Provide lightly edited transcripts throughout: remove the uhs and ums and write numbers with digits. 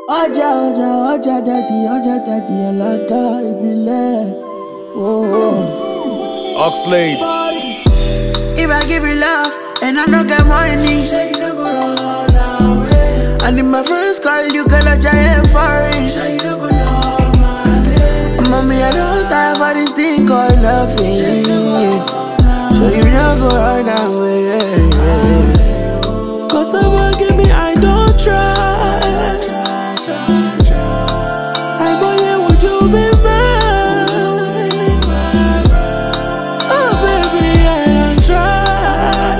Ọjà daddy, ọ̀làgà ìbílẹ̀. Oxlade. If I give you love and I don't get money, say you no go run away. And in my first call, you girl a giant foreign. Say you no go know my name. Mommy, I don't die for this thing called loving. So you no go run away. Cause someone give me, I don't try. I boy, yeah, would you be mine? Oh baby, I don't try.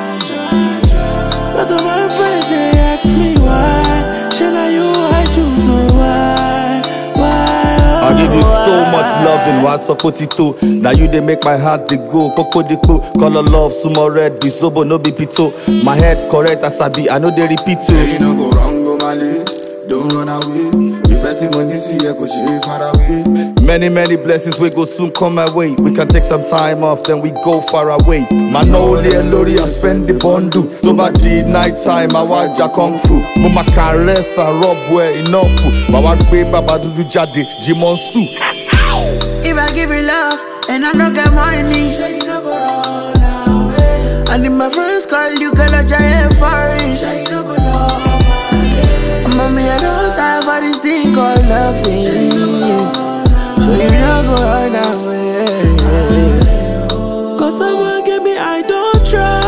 But all my friends, they ask me why. Should I you, I choose, so why? I give you so much loving, why support it too? Now you they make my heart they go, coco de co, color love, sumo red, be sober, no be pito. My head correct as I be, I know they repeat it. You no go wrong, go Mali, don't run away. If I see money, see I go shave far away. Many blessings we go soon come my way. We can take some time off, then we go far away. Man only a lorry, I spend the bundle. So bad the night time, I watch ya kung fu. Mama caress and rub where enough. But what baby, baba do jadi, Jimonsu. If I give you love and I don't get money, say you no go run away. And in my first call, you girl a giant foreign. Say you no go know my name. Mommy, I don't die for this thing called loving. So you no go run away. Cause someone give me, I don't try.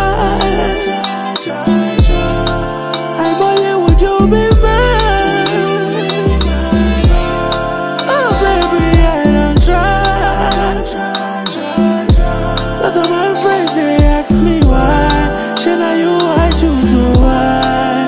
I boy, yeah, would you be mine? Oh baby, I don't try. But all my friends, they ask me why. Should I you, I choose, so why?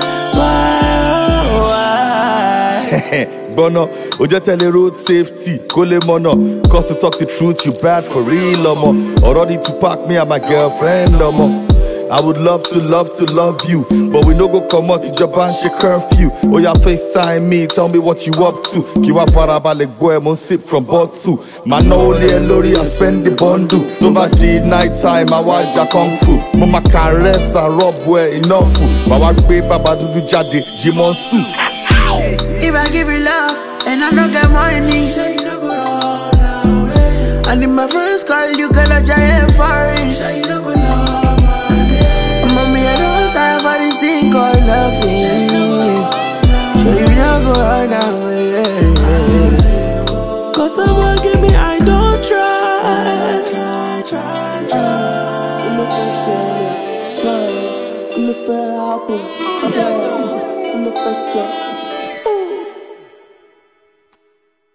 Bono, Oja tell the road safety, Kole mono. Cause to talk the truth, you bad for real, omo. Already to pack me and my girlfriend, omo. I would love to love you, but we no go come out to Japan, she curfew. Oh, ya FaceTime me, tell me what you up to. Kiwa farabale boy, mon sip from bottle. Man only a lorry, I spend the bundle. So bad the night time, I watch ya kung fu. Mama caress and rub where enough. But what baby, baba do jadi, Jimonsu. If I give you love and I don't get money, say you no go run away. And in my first call, you girl a giant foreign. Say you no go know my name. Mommy, I don't die for this thing called loving. So you no go run away. Cause someone give me, I don't try. Look for apple, look for